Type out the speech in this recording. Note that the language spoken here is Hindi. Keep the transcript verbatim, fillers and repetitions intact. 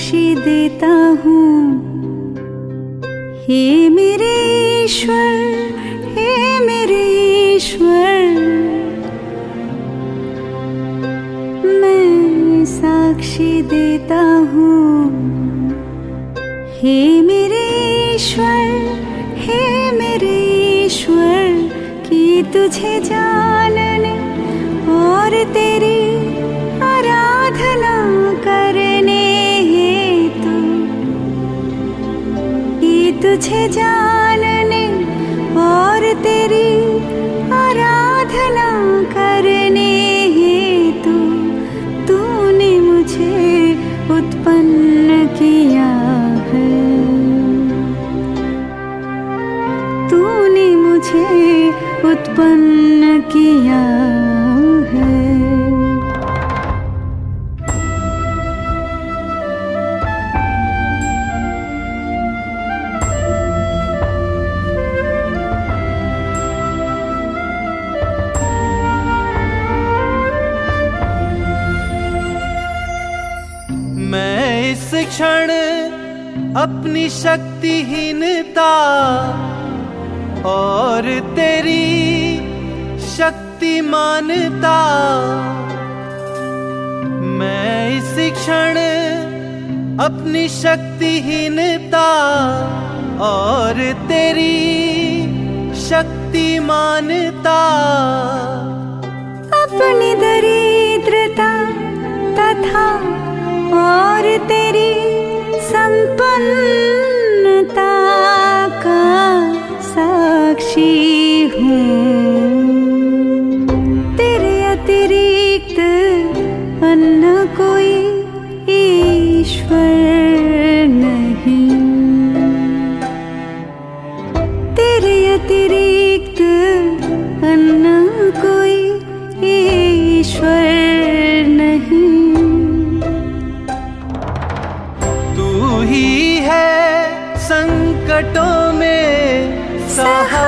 साक्षी देता हूँ। हे मेरे ईश्वर, हे मेरे ईश्वर, मैं साक्षी देता हूँ। हे मेरे ईश्वर, हे मेरे ईश्वर, कि तुझे जानने और तेरी आराधना करने हेतु, कि तुझे जानने और तेरी आराधना करने हेतु तूने मुझे उत्पन्न किया है। तूने मुझे उत्पन्न किया है। मैं इस क्षण अपनी शक्तिहीनता और तेरी शक्तिमानता, मैं इस क्षण अपनी शक्तिहीनता और तेरी शक्तिमानता, अपनी दरिद्रता तथा और तेरी संपन्नता का साक्षी हूँ। तेरे अतिरिक्त अन्य कोई ईश्वर नहीं। तेरे अतिरिक्त अन्य कोई ईश्वर नहीं। तू ही है संकटों में सहारा,